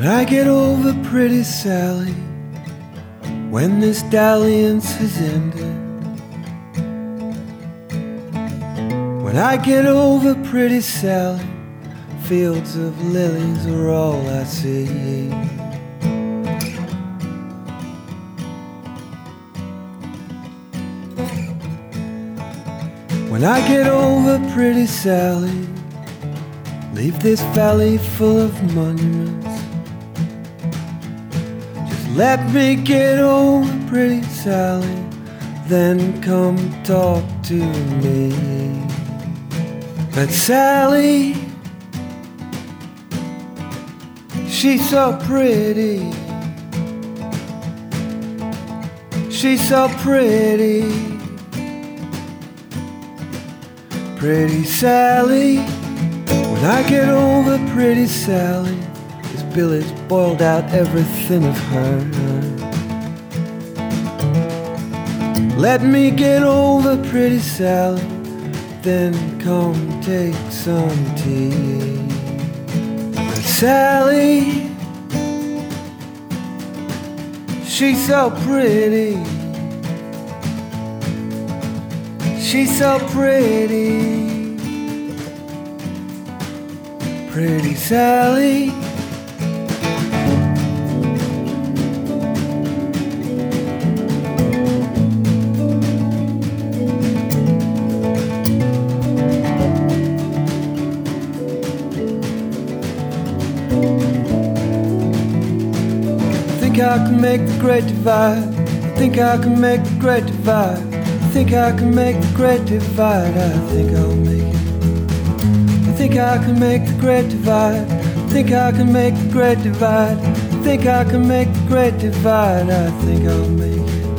When I get over pretty Sally, when this dalliance has ended, when I get over pretty Sally, fields of lilies are all I see. When I get over pretty Sally, leave this valley full of monuments. Just let me get over pretty Sally, then come talk to me. But Sally, she's so pretty, she's so pretty. Pretty Sally, when I get over pretty Sally, this Billy's boiled out everything of her. Let me get over pretty Sally, then come take some tea. But Sally, she's so pretty, she's so pretty. Pretty Sally. Think I can make the great divide. Think I can make the great divide. Think I can make the great divide. I think I'll make it. I think I can make the great divide. Think I can make the great divide. Think I can make the great divide. I think I'll make it.